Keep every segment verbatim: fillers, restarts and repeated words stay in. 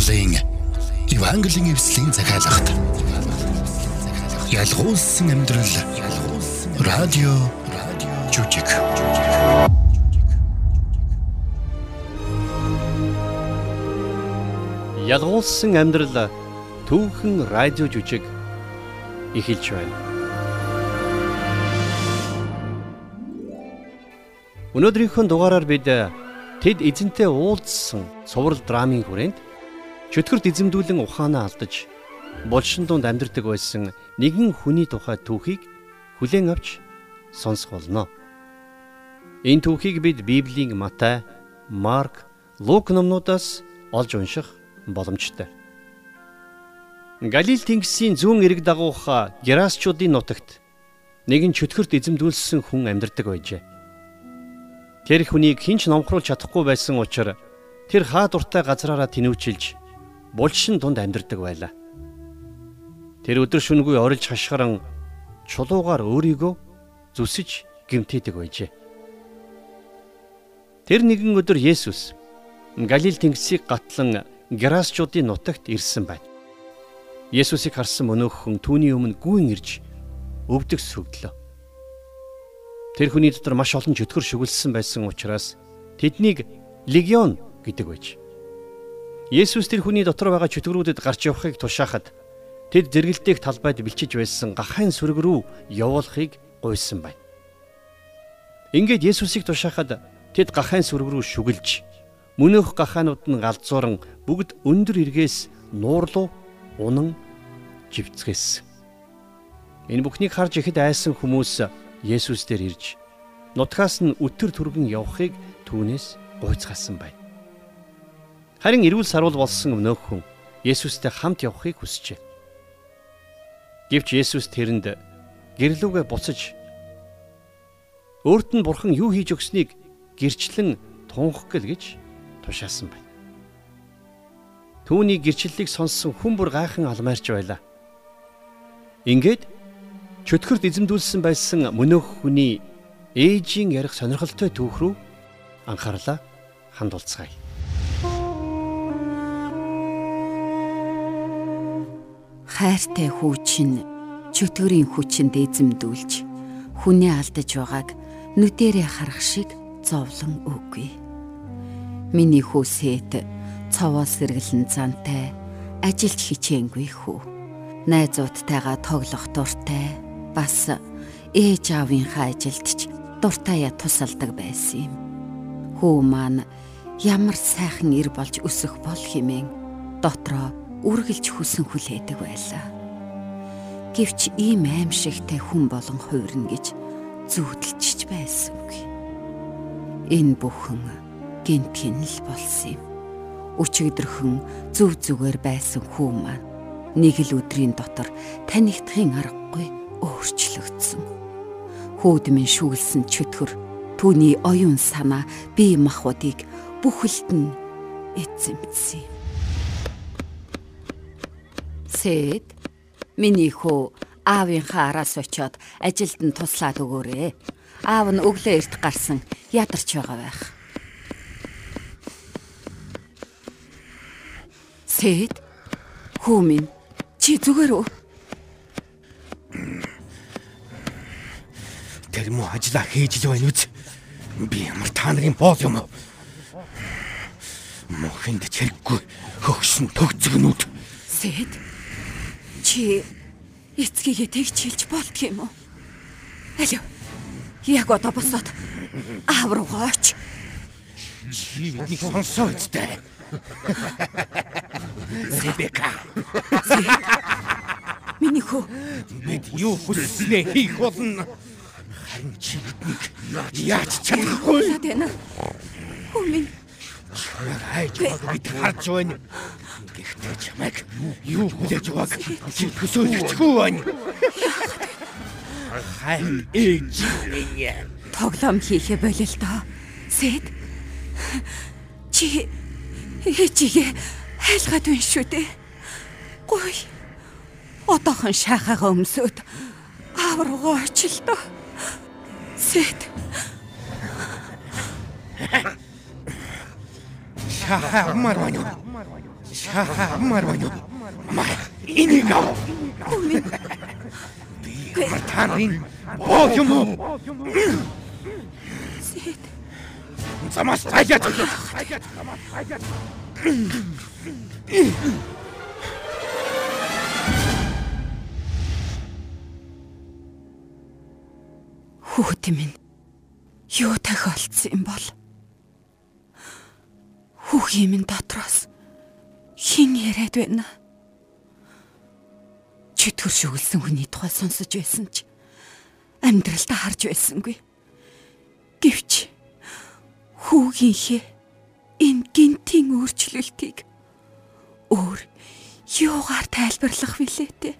Монголын Евангелийн эвслийн захиалгад ялгуулсан амьдрал радио жүжиг. Ялгуулсан амьдрал түүхэн радио жүжиг эхэлж байна. Өнөөдрийнхөө дугаараар бид тэд эзэнтэй уулзсан цуврал драмын хүрээнд чөтгөрт эзэмдүүлэн ухаанаа алдаж булшин дунд амьдардаг байсан нэгэн хүний тухай түүхийг хүлээн авч сонсох болно. Энэ түүхийг бид Библийн Матай, Марк, Лук номнуудаас олж унших боломжтой. Галил тэнгисийн зүүн эрэг дагуух Герасчуудын нутагт нэгэн чөтгөрт эзэмдүүлсэн хүн амьдардаг байжээ. Тэр хүнийг хэн ч номхруулж чадахгүй байсан учраас тэр хаа дуртай газраараа тэнүүчилж булшин дунд амьдардаг байлаа. Тэр өдөр шөнөгүй орилж хашгиран чулуугаар өөрийгөө зүсэж гэмтээдэг байжээ. Тэр нэгэн өдөр Есүс Галил тэнгисийг гатлан Герасчуудын нутагт ирсэн байна. Есүсийг харсан өнөөх хүн түүний өмнө гүйн ирж өвдөг сүрдлөө. Тэр хүний дотор маш олон чөтгөр шүглсэн байсан учраас тэднийг легион гэдэг байж. Есүс тэр хүний дотор байгаа чөтгөрүүдэд гарч явахыг тушаахад тэд зэрэгэлдээх талбайд бэлчиж байсан гахайн сүрэг рүү явуулахыг гуйсан байна. Ингээд Есүсийг тушаахад тэд гахайн сүрэг рүү шүглж мөнөөх гахаанууд нь галзууран бүгд өндөр эргээс нуурлуу унан живцгээсэн. Энэ бүхнийг харж ихэд айсан хүмүүс Есүс дээр ирж нутгаас нь өтөр түргэн явахыг түүнээс гуйцгаасан байна. Харин эрүүл сарвал болсон өнөөх хүн Есүстэй хамт явахыг хүсжээ. Гэвч Есүс тэрэнд гэрлүүгээ буцаж өөрт нь Бурхан юу хийж өгснийг гэрчлэн тунх гэл гэж тушаасан байна. Түүний гэрчлэлийг сонссон хүн бүр гайхан алмаарч байлаа. Ингээд чөтгөрт эзэмдүүлсэн байсан мөнөөх хүний ээжийн ярих сонирхолтой түүх рүү анхаарлаа хандуулцгаая. Хайртай хүүчин чөтгөрийн хүчинд эзэмдүүлж хүнээ алдаж байгааг нүдэрээ харах шиг зовлон өгье. Миний хүүсэд цовоо сэргэлэн зантай ажилч хичээнгүй хүү. Найзуудтайгаа тоглох дуртай бас ээж аавынхаа ажилд ч дуртайя тусалдаг байсан юм. Хүү маань ямар сайхан ир болж өсөх бол хэмээн дотроо үргэлж хүсэн хүлээдэг байлаа. Гэвч ийм аимшигтай хүн болон хуурна гэж зүудэлж байсангүй. Энэ бүхэн гинтхэн л болсон юм. Өчигдөрхөн зүв зүгээр байсан хүү маань нэг л өдрийн дотор танигдахын аргагүй өөрчлөгдсөн. Хүүд минь шүглсэн чөтгөр түүний оюун санаа бие махбодыг бүхэлд нь эзэмдсэн юм. Сэд миний хүү аавынхаа араас очиод ажилд нь туслаад өгөөрэй. Аав нь өглөө эрт гарсан ядарч байгаа байх. Сэд хүү минь чи зүгээр үү? Тэр муу ажиллаа хийж л байна үз. Би ямар та нарын боол юм уу? Мохинд чирэггүй хөгшин төгцгнүүд. Сэд чи эцгийгээ тэгчилж болдг юм уу? Алив яг одоо босоод аав руугаа оч. Чи бидний сонсоо үстэй. Сэбэка. Миний хүү бид юу хүснээ хийх болно. Харин чи биднийг яаж чадахгүй байна? Хүү минь хайж байгааг бид харж байна. Гэхдээ чамайг юу хүлээж байгааг чи төсөөлөхгүй байна. Хай ээж минь тоглоом хийхэ болил доо. Сэд чи ээжигээ хайлгаад байна шүү дээ. Гуй. Одоохон шахаага өмсөд аав руугаа очил доо. Сэд. Шахамар байна. Шахамар байна уу? Маа энийг ав. Хүмүн. Би таны боо юм уу? Сэт. Замаас тайлаад. Хүүхэд минь юу тохиолдсон юм бол? Хүүхийн минь дотроос хин яриад байна? Чөтгөр шүглсэн хүний тухай сонсож байсан ч амьдралдаа харж байсангүй. Гэвч хүүгийнхээ энэ гинтийн өөрчлөлтийг өөр юугаар тайлбарлах вүлээ те?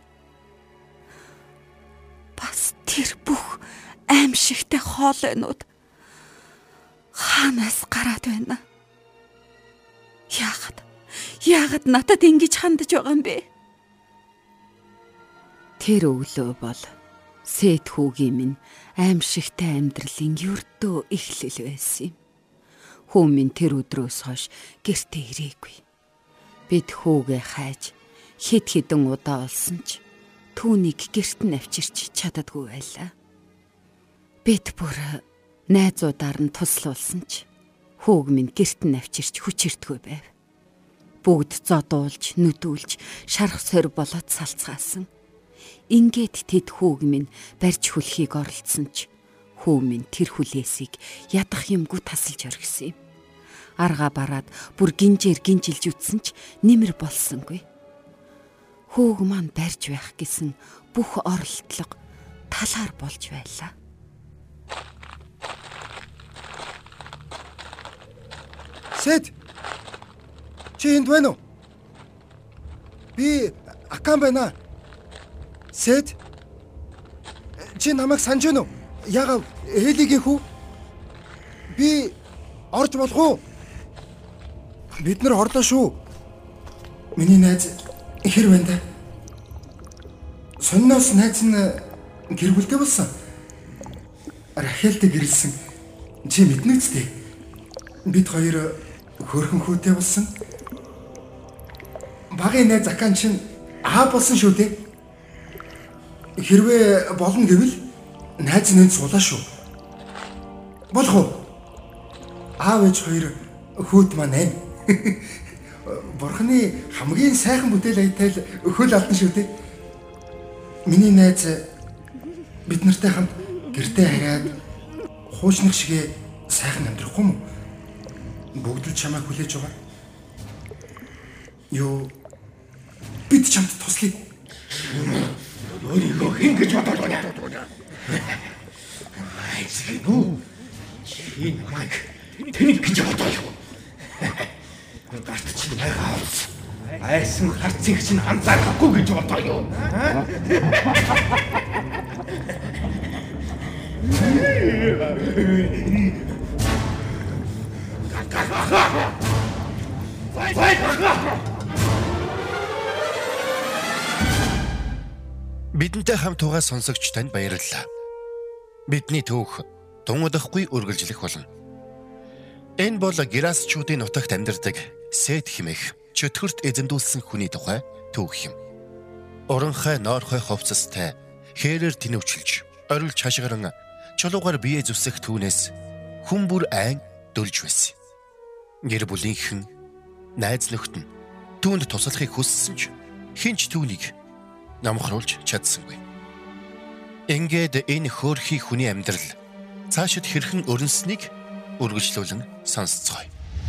Бас тэр бүх аимшигтай хоолойнууд хаанаас гараад байна? Яагаад? Яагаад надад ингэж хандж байгаа юм бэ? Тэр өглөө бол Сэт хүүгийн минь аимшигтай амьдралын ердөө эхлэл байсан юм. Хүү минь тэр өдрөөс хойш гэртээ ирээгүй. Бид хүүгээ хайж хэд хэдэн удаа олсон ч түүнийг гэрт нь авчирч чаддаггүй байлаа. Бид бүр найзуудаар нь туслуулсан ч хүүг минь гэрт нь авчирч хүчирдгүй байв. Бүгд зодуулж, нүдүүлж, шарх сорь болоод салцгаасан. Ингээд тэд хүүг минь барьж хүлхийг оролцсон ч хүү минь тэр хүлээсийг ядах юмгүй тасалж оргисон юм. Арга бараад бүр гинжээр гинжилж үтсэн ч нэмэр болсонгүй. Хүүг маань барьж байх гэсэн бүх оролдлого талаар болж байлаа. Сэт. Чи энд байна уу? Би Акан байна. Сэт. Чи намайг санаж байна уу? Яагаад Элигийн хүү? Би орж болох уу? Бид нар орлоо шүү. Миний найз хэр байна даа? Сонноос найз нь гэр бүлтэй болсон. Рахелтэй гэрэлсэн. Чи мэднэ үстэй. Бид хоёр хөөрхөн хүүтэй болсон. Багын найз Акан чинь аа болсон шүү дээ. Хэрвээ болно гэвэл найз нэнд суулаа шүү. Болох уу? Аав ээж хоёр хүүд маань ээ. Бурхны хамгийн сайхан бүтээл аятай л хөл алдан шүү дээ. Миний найз бид нартай хамт гэртээ хараад хуучнах шигэ сайхан амьдрахгүй мө? Бүгд л чамайг хүлээж байгаа. Юу бид чамд туслая. Өөрийгөө хин гэж бодоод байна. Айсгэн үү? Чи намайг тэнэг гэж бодоо юу? Гарт чинь байгаа авс. Айсан харцыг чинь анзаарахгүй гэж бодоо юу? Бидэнтэй хамт тугаа сонсогч танд баярлалаа. Бидний түүх дунгадахгүй үргэлжлэх болно. Энэ бол Герасчуудын нутагт амьдардаг Сэт хэмээх чөтгөрт эзэмдүүлсэн хүний тухай түүх юм. Уранхай ноорхой ховцостай хээрээр тэнөвчилж, орилж хашгиран чулуугаар бие зүсэх түүнээс хүн бүр айн дөлж байсан. Гэр бүлийнхэн, найз нөхд нь түүнд туслахыг хүссэн ч хинч түүнийг намхруулж чадсангүй. Ингээд энэ хөөрхий хүний амьдрал цаашид хэрхэн өрнөснийг үргэлжлүүлэн сонсцгоё.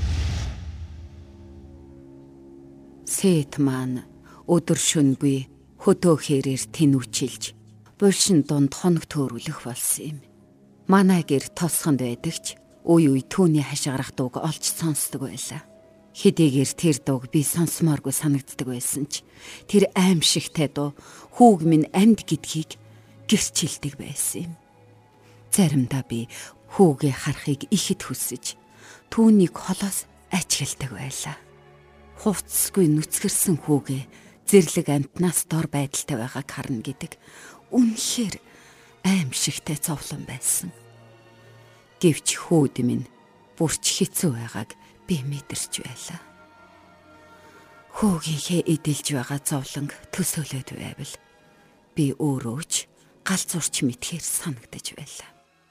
Сэт маань өдөр шөнөгүй хөдөө хэрээр тэнүүчилж, булшин дунд хоног төөрүүлэх болсон юм. Манай гэр тосгонд байдаг ч үе үе түүний хашгирах дууг олж сонсдог байлаа. Хэдийгээр тэр дууг би сонсомооргүй санагддаг байсан ч тэр аимшигтай дуу хүүг минь амьд гэдгийг гэрчилдэг байсан юм. Заримдаа би хүүгээ харахыг ихэд хүсэж түүнийг холоос ажигладаг байлаа. Хувцсгүй нүцгэрсэн хүүгээ зэрлэг амтнаас дор байдалтай байгааг харна гэдэг үнэхээр аимшигтай зовлон байсан. Гэвч хүүд минь бүрч хэцүү байгааг би мэдэрч байлаа. Хүүгийнхээ эдэлж байгаа зовлонг төсөөлөд байвал би өөрөө ч галзуурч мэдхээр санагдаж байлаа.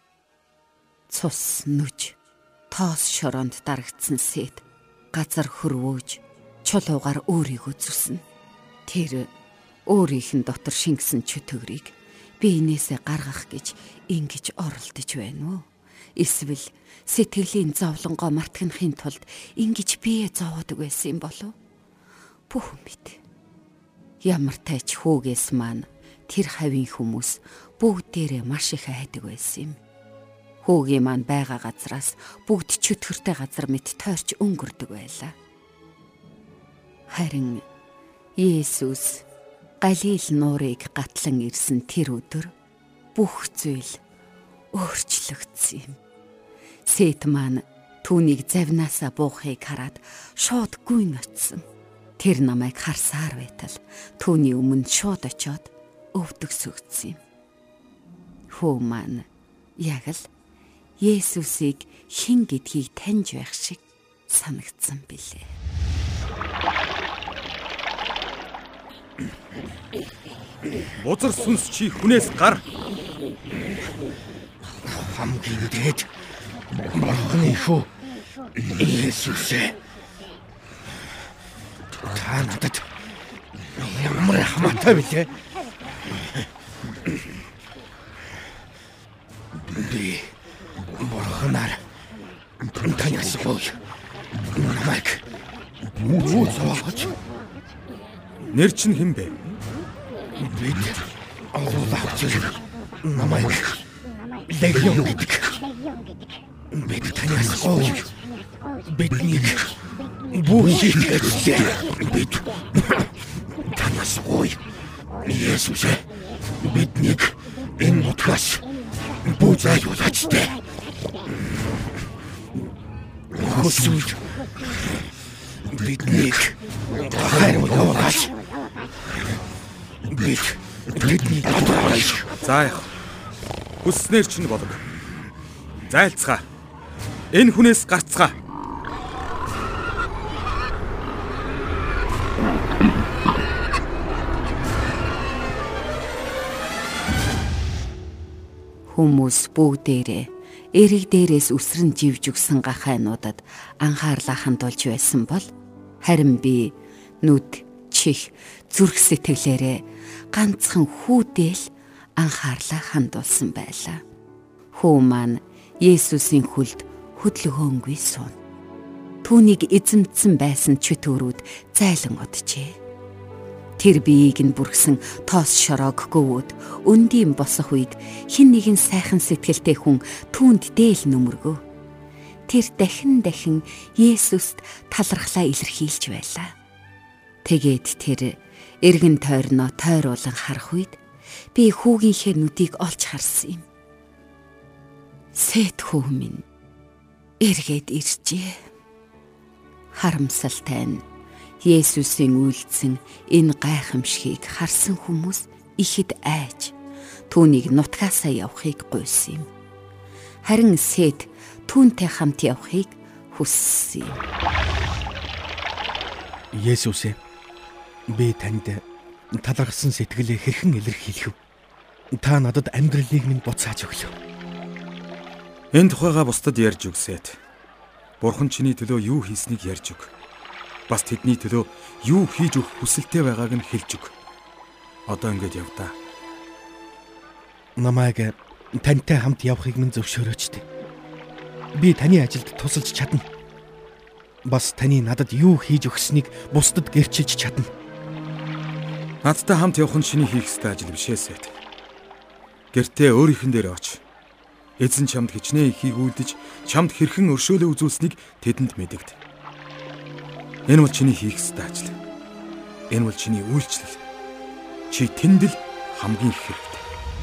Цус нүж, тоос шороонд дарагдсан сэт газар хөрвөөж чулуугаар өөрийгөө зүснэ. Тэр өөрийнх нь дотор шингэсэн чөтгөрийг би энээсээ гаргах гэж ингэж оролдож байна уу? Эсвэл сэтгэлийн зовлонгоо мартахын тулд ингэж бие зовоодог байсан юм болов? Бүх мэд. Ямар тач хүүгээс маань тэр хавийн хүмүүс бүгдээрээ маш их айдаг байсан юм. Хүүгийн маань байгаа газраас бүгд чөтгөртэй газар мэт тойрч өнгөрдөг байлаа. Харин Есүс Галил нуурыг гатлан ирсэн тэр өдөр бүх зүйл өөрчлөгдсөн юм. Сэт маань түүнийг завнаасаа буухыг хараад шууд гүйн очсон. Тэр намайг харсаар байтал түүний өмнө шууд очиод өвдөгсөгдсөн юм. Хүү маань яг л Есүсийг хэн гэдгийг таньж байх шиг санагдсан билээ. Бузар сүнс чи хүнээс гар. Хамгийн дээд Бурхны хүү Есүс. Та надад ямар хамаатай билээ? Би Бурханаар таньсан бол намайг юу зовоож? Нэр чинь хэн бэ? Бид Аллах зэрэг намайг Легион гэдэг. Бид таньсан бол биднийг бүх хийхдээ бид таньсан бол Есүс биднийг энэ нутгаас буцаажуулаач дээ. Хөөсөж биднийг хайр явуулаач. Бид бидний доторх. За яах. Хүснээр чинь болог. Зайлцгаа. Энэ хүнээс гарцгаа. Хүмүүс бүгдээрээ эрэг дээрээс үсрэн живж өгсөн гахайнуудад анхаарлаа хандуулж байсан бол харин би нүд, чих, зүрх сэтгэлээрээ ганцхан хүүдэл анхаарлаа хандуулсан байлаа. Хүү маань Есүсийн хүлд хөдөлгөөнгүй суун. Түүнийг эзэмдсэн байсан чөтгөрүүд зайлан оджээ. Тэр биеийг нь бүргсэн тоос шороог гөвөөд өндийн босох үед хэн нэгэн сайхан сэтгэлтэй хүн түүнд дээл нүмергөө. Тэр дахин дахин Есүст талархлаа илэрхийлж байлаа. Тэгээд тэр эргэн тойрноо тойруулан харах үед би хүүгийнхээ нүдийг олж харсан юм. Сэт хүү минь эргээд иржээ. Харамсалтай нь Есүсийн үйлдсэн энэ гайхамшигыг харсан хүмүүс ихэд айж түүнийг нутгаасаа явахыг гуйсан юм. Харин Сэт түүнтэй хамт явахыг хүссэн юм. Есүс, би танд талархсан сэтгэлээ хэрхэн илэрхийлэх вэ? Та надад амьдралыг минь буцааж өглөө. Энэ тухайга бусдад ярьж өг Сэт. Бурхан чиний төлөө юу хийснийг ярьж өг. Бас тэдний төлөө юу хийж өгөх хүсэлтэй байгааг нь хэлж өг. Одоо ингэж яв та. Намайг тантай хамт явахыг минь зөвшөөрөөч. Би таны ажилд тусалж чадна. Бас таны надад юу хийж өгснийг бусдад гэрчилж чадна. Надтай хамт явах нь чиний хийх ёстой ажил биш ээ Сэт. Гэртээ өөрийнхэн дээр оч. Эзэн чамд хичнээн ихийг үлдэж, чамд хэрхэн өршөөлөө үзүүлснийг тэдэнд мэдэгд. Энэ бол чиний хийх ёстой ажил. Энэ бол чиний үйлчлэл. Чи тэнд л хамгийн их хэрэгтэй.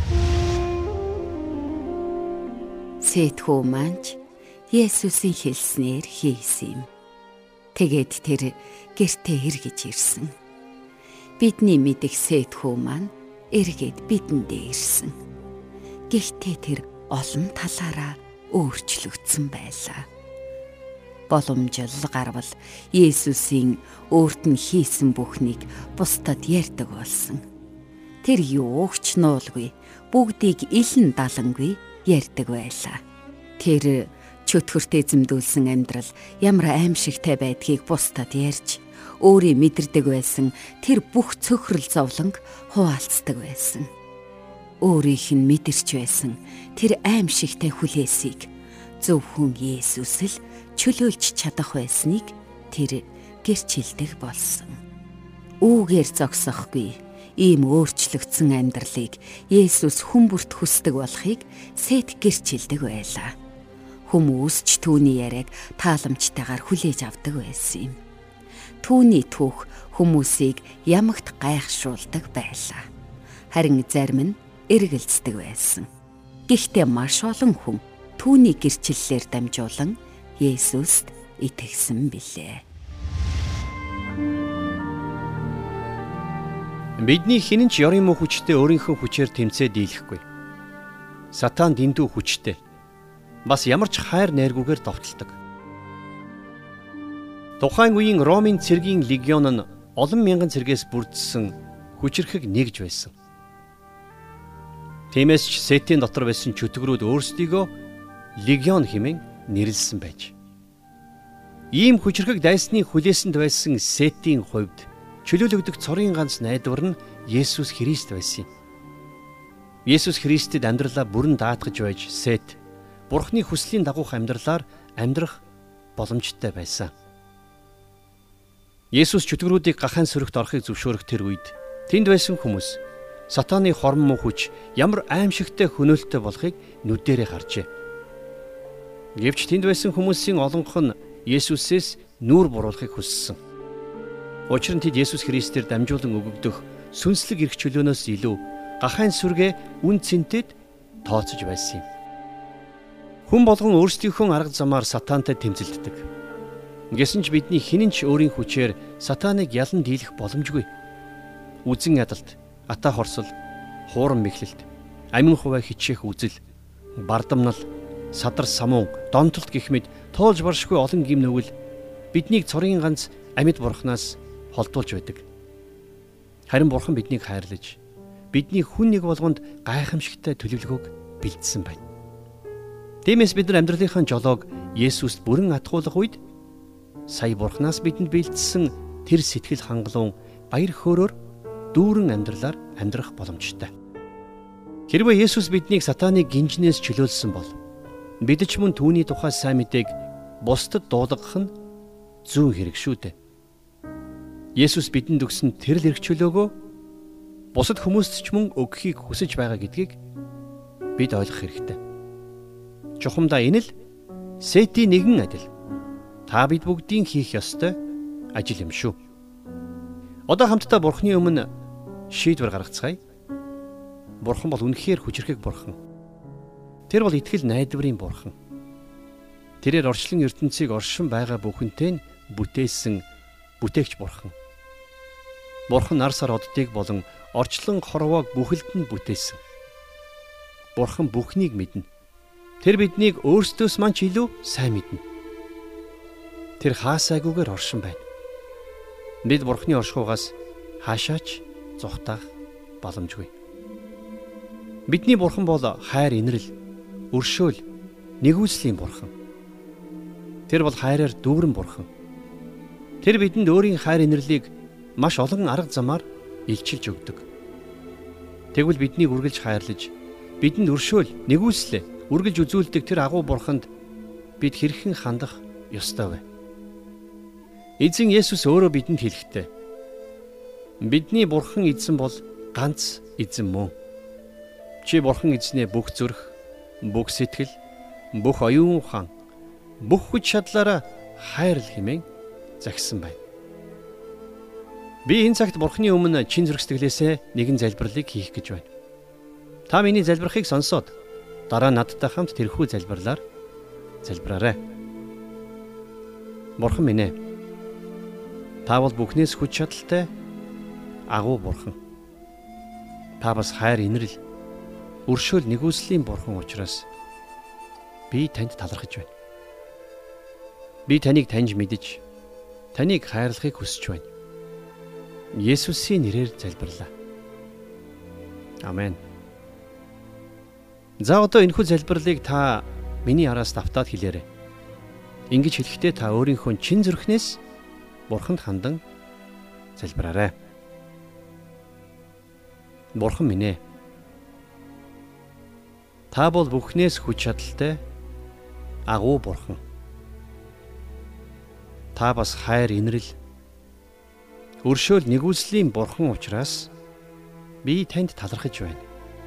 Сэт хүү маань Есүсийн хэлснээр хийсэн юм. Тэгээд тэр гэртээ эргэж ирсэн. Бидний мэдих Сэт хүү маань эргээд бидэндээ ирсэн. Гэхдээ тэр олон талаараа өөрчлөгдсөн байлаа. боломжил гарвал Есүсийн өөрт нь хийсэн бүхнийг бусдад ярьдаг болсон. Тэр юугч нуулгүй, бүгдийг илэн далангүй ярьдаг байлаа. Тэр чөтгөрт эзэмдүүлсэн амьдрал ямар аимшигтай байдгийг бусдад ярьж, өөрийн мэдэрдэг байсан тэр бүх цөхрөл зовлонг хуваалцдаг байсан. Өөрийнх нь мэдэрч байсан тэр аимшигтай хүлээсийг зөвхөн Есүс л чөлөөлж чадах байсныг тэр гэрчилдэг болсон. Үүгээр зогсохгүй ийм өөрчлөгдсөн амьдралыг Есүс хүмүүрт хүсдэг болохыг Сет гэрчилдэг байлаа. Хүмүүс ч түүний яриаг тааламжтайгаар хүлээж авдаг байсан юм. Түүний түүх хүмүүсийг ямагт гайхшруулдаг байлаа. Харин зарим нь эргэлздэг байсан. Гэхдээ маш олон хүн түүний гэрчлэлээр дамжуулан Есүст итгэсэн билээ. Бидний хэн ч ёрын муу хүчтэй өөрийнхөө хүчээр тэмцээ дийлэхгүй. Сатан дэндүү хүчтэй. Бас ямар ч хайр найргүйгээр довтолдог. Тухайн үеийн Ромын цэргийн легион нь олон мянган цэргээс бүрдсэн хүчирхэг нэгж байсан. Тиймээс ч Сетийн дотор байсан чөтгөрүүд өөрсдийгөө легион хэмээн нэрлсэн байж. Ийм хүчирхэг дайсны хүлээсэнд байсан Сетийн хувьд чөлөөлөгдөх цорын ганц найдвар нь Есүс Христ байсан юм. Есүс Христэд амьдралаа бүрэн даатгаж байж Сет Бурхны хүслийн дагуух амьдралаар амьдрах боломжтой байсан. Есүс чөтгөрүүдийг гахаан сөрөгт орохыг зөвшөөрөх тэр үед тэнд байсан хүмүүс Сатаны хорон муу хүч ямар аимшигтай хөнөөлтөй болохыг нүдэрээ харжээ. Гэвч тэнд байсан хүмүүсийн олонх нь Есүсээс нүүр буруулахыг хүссэн. Учир нь тэд Есүс Христээр дамжуулан өгөгдөх сүнслэг эрх чөлөөнөөс илүү гахаан сүргээ үн цэнтэд тооцож байсан юм. Хүн болгон өөрсдийнхөө арга замаар Сатантай тэмцэлддэг. Гэсэн ч бидний хэн ч өөрийн хүчээр Сатаныг ялан дийлэх боломжгүй. Үзэн ядалт, ата хорсол, хууран мэхлэлт, амин хувай хичээх үзэл, бардамнал, садар самуун, донтолт гэх мэт тоолж баршгүй олон гим нүгэл биднийг цорын ганц амьд бурхнаас холдуулж байдаг. Харин бурхан биднийг хайрлаж, бидний хүн нэг болгонд гайхамшигтай төлөвлөгөөг бэлдсэн байна. Тиймээс бид нар амьдралынхаа жолоог Есүст бүрэн атгуулах үед сая бурхнаас бидэнд бэлдсэн тэр сэтгэл хангалуун баяр хөөрөөр дүүрэн амьдралаар амьдрах боломжтой. Хэрвээ Есүс биднийг Сатаны гинжнээс чөлөөлсөн бол бид ч мөн түүний тухай сайн мэдээг бусдад дуулгах нь зүүн хэрэг шүү дээ. Есүс бидэнд өгсөн тэрл эрх чөлөөгөө бусад хүмүүст ч мөн өгөхийг хүсэж байгаа гэдгийг бид ойлгох хэрэгтэй. Чухамдаа энэ л Сетийн нэгэн адил та бид бүгдийн хийх ёстой ажил юм шүү. Одоо хамтдаа Бурхны өмнө шийдвэр гаргацгаая. Бурхан бол үнэхээр хүчрхэг Бурхан. Тэр бол итгэл найдварын Бурхан. Тэрээр орчлон ертөнцийг оршин байгаа бүхэнтэй нь бүтээсэн бүтээгч Бурхан. Бурхан нар сар оддыг болон орчлон хорвоог бүхэлд нь бүтээсэн. Бурхан бүхнийг мэднэ. Тэр биднийг өөрсдөөс маань ч илүү сайн мэднэ. Тэр хаасайгүйгээр оршин байна. Бид Бурхны оршихугаас хаашаач зүхтах боломжгүй. Бидний Бурхан бол хайр инрэл, өршөөл, нэгүслийн Бурхан. Тэр бол хайраар дүүрэн Бурхан. Тэр бидэнд өөрийн хайр инэрлийг маш олон арга замаар илчилж өгдөг. Тэгвэл биднийг үргэлж хайрлаж, бидэнд өршөөл, нэгүслээ үргэлж үзүүлдэг тэр агуу Бурханд бид хэрхэн хандах ёстой вэ? Эзэн Есүс өөрөө бидэнд хэлэхдээ бидний Бурхан эзэн бол ганц эзэн мөн. Чи Бурхан эзнээ бүх зүрх, бүх сэтгэл, бүх оюун ухаан, бүх хүч чадлаараа хайрл хэмээн загсан байна. Би энэ цагт Бурханы өмнө чин зүрх сэтгэлээсээ нэгэн залбирлыг хийх гэж байна. Та миний залбирахыг сонсоод дараа надтай хамт тэрхүү залбирлаар залбираарай. Бурхан минь ээ. Та бол бүхнээс хүч чадалтай агуу Бурхан. Та бас хайр инрэл, өршөөл нэгүслийн Бурхан учраас би танд талархаж байна. Би таныг таньж мэдэж, таныг хайрлахыг хүсэж байна. Есүсийн нэрээр залбирлаа. Амен. За одоо энэхүү залбирлыг та миний араас давтаад хэлээрэй. Ингэж хэлэхдээ та өөрийнхөө чин зүрхнээс Бурханд хандан залбираарай. Бурхан минь ээ. Та бол бүхнээс хүч чадалтай агуу Бурхан. Та бас хайр, инрэл, өршөөл нэгүслийн Бурхан учраас би танд талархаж байна.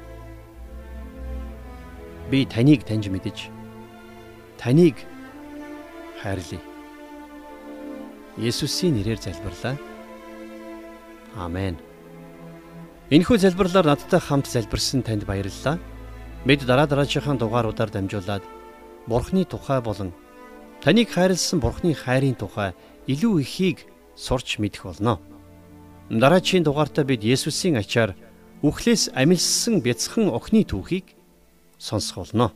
Би таныг таньж мэдэж, таныг хайрлая. Есүсийн нэрээр залбирлаа. Амен. Энэхүү залбирлаар надтай хамт залбирсан танд баярлалаа. Бид дараа дараагийн дугааруудаар дамжуулаад Бурхны тухай болон таныг хайрлсан Бурхны хайрын тухай илүү ихийг сурч мэдэх болно. Дараагийн дугаартаа бид Есүсийн ачаар үхлээс амилсан бяцхан охины түүхийг сонсох болно.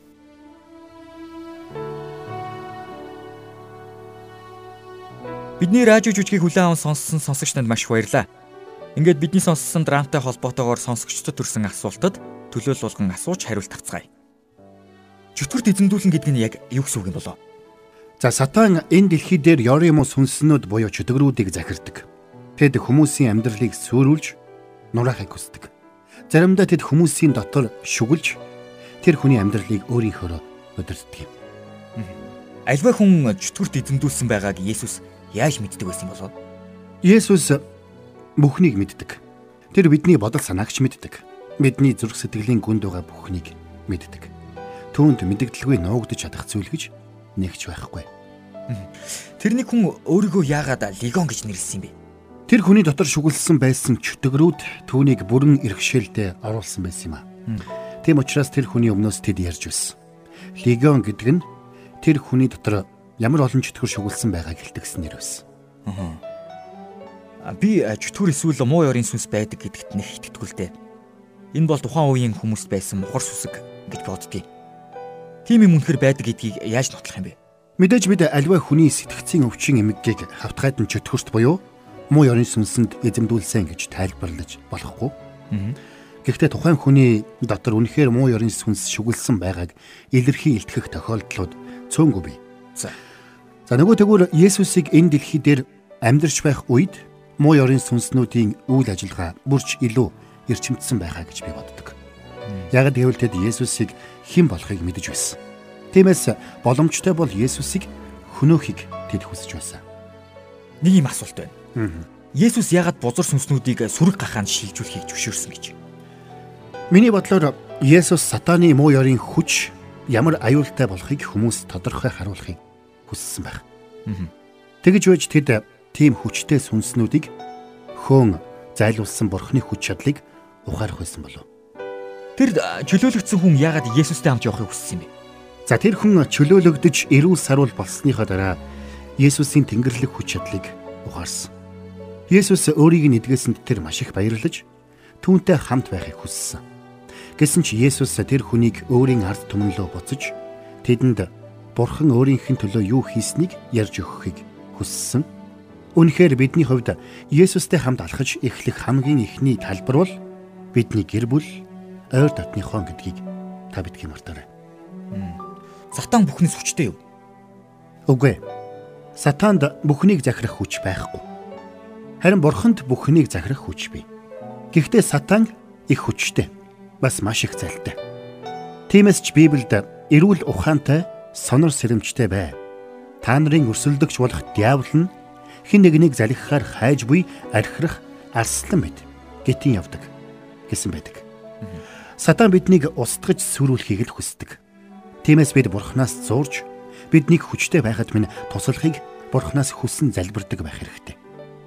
Бидний радио жүжигийг хүлээн аван сонссон сонсогч танд маш их баярлалаа. Ингээд бидний сонссон драмтай холбоотойгоор сонсогчдод төрсэн асуултад төлөөлөл болгон асууж хариулт авцгаая. Чөтгөрт эзэмдүүлэн гэдэг нь яг юу гэсэн үг юм болов? За Сатан энэ дэлхий дээр ёрын мус хүнснүүд буюу чөтгөрүүдийг захирдаг. Тэд хүмүүсийн амьдралыг сүрүүлж, нураахыг хүсдэг. Заримдаа тэд хүмүүсийн дотор шүглж, тэр хүний амьдралыг өөрийнхөөрөө удирддаг юм. Альва хүн чөтгөрт эзэмдүүлсэн байгааг Есүс яаж мэддэг байсан болов? Есүс бүхнийг мэддэг. Тэр бидний бодол санаагч мэддэг. Бидний зүрх сэтгэлийн гүнд байгаа бүхнийг мэддэг. Түүнд мэдэгдэлгүй нуугдж чадах зүйл гэж нэгч байхгүй. Тэрний хүн өөрийгөө яагаад легион гэж нэрлсэн юм бэ? Тэр хүний дотор шүглсэн байсан чөтгөрүүд түүнийг бүрэн иргэшээлтэд оруулсан байсан юм а. Тийм учраас тэр хүний өмнөөс тэд ярьж байсан. Легион гэдэг нь тэр хүний дотор ямар олон чөтгөр шүглсэн байгааг хэлтгсэн нэр байсан. Аа. Би чөтгөр эсвэл муу ёрын сүнс байдаг гэдэгт нэг итгэдэггүй. Энэ бол тухайн үеийн хүмүүст байсан мухар сүсэг гэж боддгийг. Тийм юм үнэхээр байдаг гэдгийг яаж нотлох юм бэ? Мэдээж бид аливаа хүний сэтгцийн өвчин эмгэгийг хавтгайдан чөтгөрт буюу муу ёрын сүнсэнд эзэмдүүлсэн гэж тайлбарлаж болохгүй. Гэхдээ тухайн хүний дотор үнэхээр муу ёрын сүнс шүглсэн байгааг илэрхий илтгэх тохиолдлууд цөөнгүй бий. За. За нөгөө тэгвэл Есүсийг энэ дэлхий дээр амьдарч байх үед муу ёрын сүнснүүдийн үйл ажиллагаа бүрч илүү эрчимдсэн байхаа гэж би боддог. Яг гэвэл тэд Есүсийг хэн болохыг мэдэж байсан. Тиймээс боломжтой бол Есүсийг хөнөөхийг тэд хүсэж байсан. Нэг юм асуулт байна. Есүс яагаад бузар сүнснүүдийг сүрэг гахаанд шилжүүлэхийг зөвшөөрсөн гэж? Миний бодлоор Есүс сатаны муу ёрын хүч ямар аюултай болохыг хүмүүс тодорхой харуулахыг хүссэн байх. Тэгж байж тэд тийм хүчтэй сүнснүүдийг хөөн зайлуулсан Бурхны хүч чадлыг ухаарах байсан болов. Тэр чөлөөлөгдсөн хүн яагаад Есүстэй хамт явахыг хүссэн юм бэ? За тэр хүн чөлөөлөгдөж эрүүл сарвал болсныхоо дараа Есүсийн тэнгэрлэг хүч чадлыг ухаарсан. Есүс өөрийг нэгдгээсэнд тэр маш их баярлаж түүнтэй хамт байхыг хүссэн. Гэсэн ч Есүс тэр хүнийг өөрийн ард түмэн рүү буцаж тэдэнд Бурхан өөрийнх нь төлөө юу хийснийг ярьж өгөхийг хүссэн. Үнэхээр бидний хувьд Есүстэй хамт алхаж эхлэх хамгийн ихний талбар бол бидний гэр бүл, ойр дотныхон гэдгийг та бидгийн мартаарай. Сатан бүхнээс хүчтэй юу? Үгүй. Сатанд бүхнийг захирах хүч байхгүй. Харин Бурханд бүхнийг захирах хүч бий. Гэхдээ Сатан их хүчтэй, бас маш их залтай. Тиймээс ч Библиэд эрүүл ухаантай, сонор сэрэмжтэй бай. Та нарын өрсөлдөгч болох диавол нь хэн нэгнийг залхихаар хайж буй архирах арслан мэд гэтин явдаг гэсэн байдаг. Сатан биднийг устгаж сүрүүлэхийг л хүсдэг. Тиймээс бид Бурханаас зурж биднийг хүчтэй байхад минь туслахыг Бурханаас хүссэн залбирдаг байх хэрэгтэй.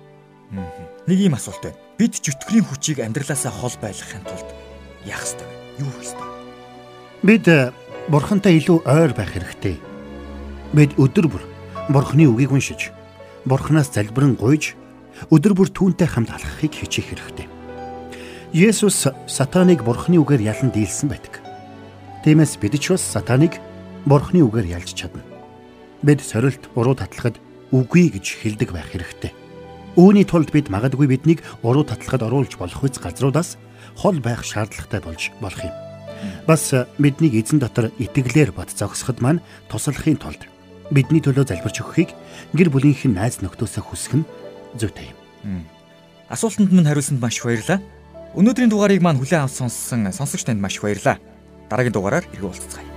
Нэг юм асуулт байна. Бид чөтгөрийн хүчийг амьдралаасаа хол байлгахын тулд яах ёстой вэ? Юу хийх ёстой? Бид Бурхантай илүү ойр байх хэрэгтэй. Бид өдөр бүр Бурханы үгийг уншиж, Бурханаас залбирэн гуйж, өдөр бүр түүнтэй хамт алхахыг хичээх хэрэгтэй. Есүс Сатаныг Бурханы үгээр ялан дийлсэн байдаг. Тиймээс бид ч бас Сатаныг Бурханы үгээр ялж чадна. бид сорилт уруу татлахад үгүй гэж хэлдэг байх хэрэгтэй. Үүний тулд бид магадгүй биднийг уруу татлахад оруулж болох үс газруудаас хол байх шаардлагатай болж болох юм. Бас биднийг эзэн дотор итгэлээр бод зогсоход маань туслахын тулд бидний төлөө залбирч өгөхийг гэр бүлийнхэн найз нөхдөөсөө хүсэх нь зүйтэй юм. Асуултанд минь хариулсанд маш баярлалаа. Өнөөдрийн дугаарыг маань хүлээн авч сонссон сонсогч танд маш баярлалаа. Дараагийн дугаараар иргэ уулзцгаая.